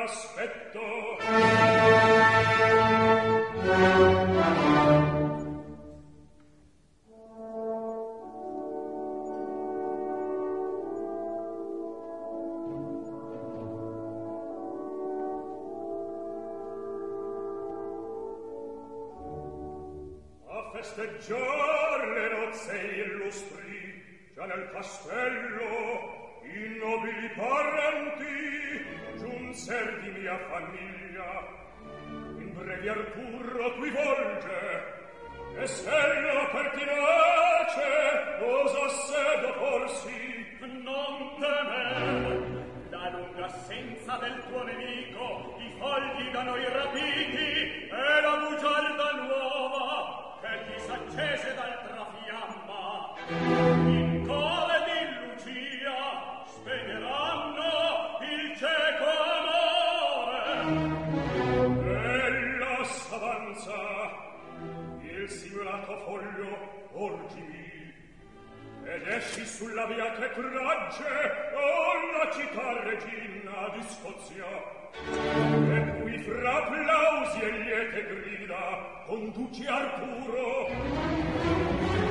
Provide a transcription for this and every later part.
festeggiar le nozze illustri, già nel castello i nobili parenti giunser di mia famiglia. In brevi Arturo qui volge, e se la pertinace osasse d'opporsi. Non temer, la lunga assenza del tuo nemico, i fogli da noi rapiti, e la bugiarda nuova che ti s'accese d'altra fiamma. In cove di Lucia spegneranno il cieco amore. Ella s'avanza, il simulato foglio orgi, ed esci sulla via che tragge la città regina di Scozia, e qui fra applausi e liete grida conduci Arturo.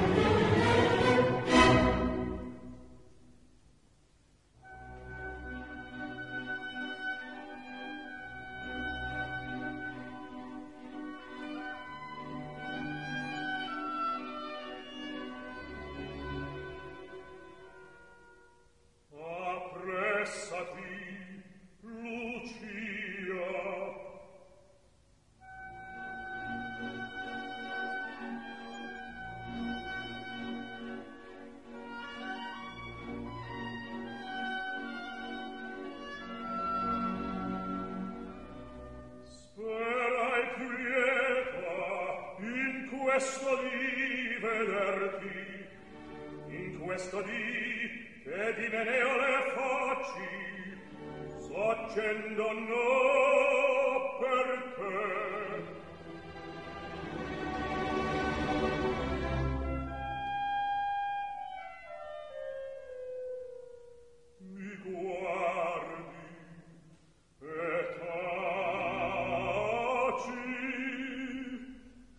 Questo dì che di Meneo le facci s'accendo noi.